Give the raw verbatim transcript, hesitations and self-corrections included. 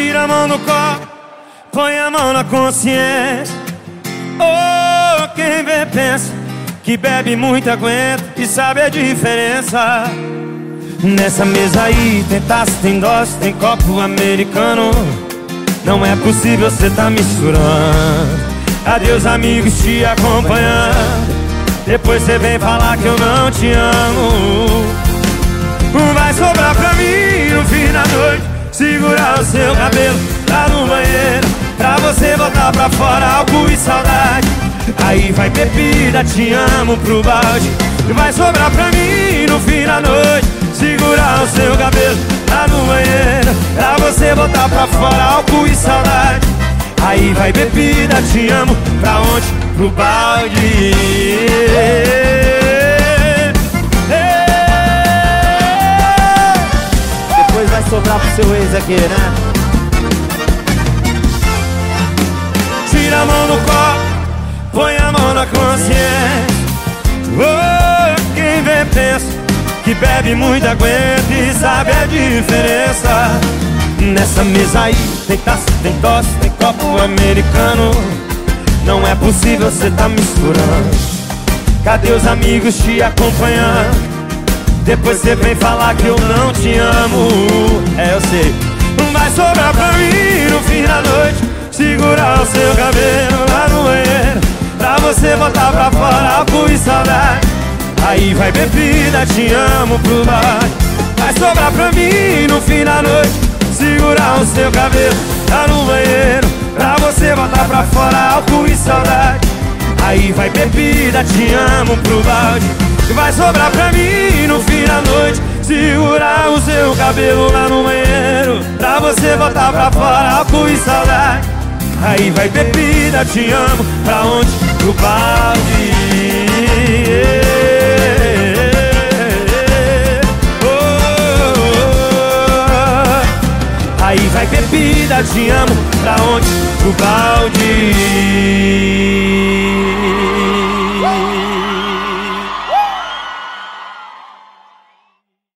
Tira a mão do copo, põe a mão na consciência. Oh, quem vê pensa que bebe muito aguenta e sabe a diferença. Nessa mesa aí tem taça, tem dose, tem copo americano. Não é possível cê tá misturando. Adeus amigos te acompanhando. Depois cê vem falar que eu não te amo. Vai sobrar pra mim no fim da noite segurar o seu cabelo lá no banheiro, pra você botar pra fora álcool e saudade. Aí vai bebida, te amo pro balde. Vai sobrar pra mim no fim da noite segurar o seu cabelo lá no banheiro, pra você botar pra fora álcool e saudade. Aí vai bebida, te amo, pra onde? Pro balde. Depois vai sobrar pro seu ex aqui, né? Tira a mão do copo, põe a mão na consciência. Oh, quem vê pensa que bebe muito aguenta e sabe a diferença. Nessa mesa aí tem taça, tem tosse, tem copo americano. Não é possível cê tá misturando. Cadê os amigos te acompanhando? Depois cê vem falar que eu não te amo. É, eu sei. Vai sobrar pra mim no fim da noite segurar o seu cabelo lá no banheiro, pra você botar pra fora álcool e saudade. Aí vai bebida, te amo pro bar. Vai sobrar pra mim no fim da noite segurar o seu cabelo lá no banheiro, pra você botar pra fora álcool e saudade. Aí vai bebida, te amo pro balde. Vai sobrar pra mim no fim da noite segurar o seu cabelo lá no banheiro, pra você botar pra fora álcool e saudade. Aí vai bebida, te amo, pra onde? Pro balde. Aí vai bebida, te amo, pra onde? Pro balde.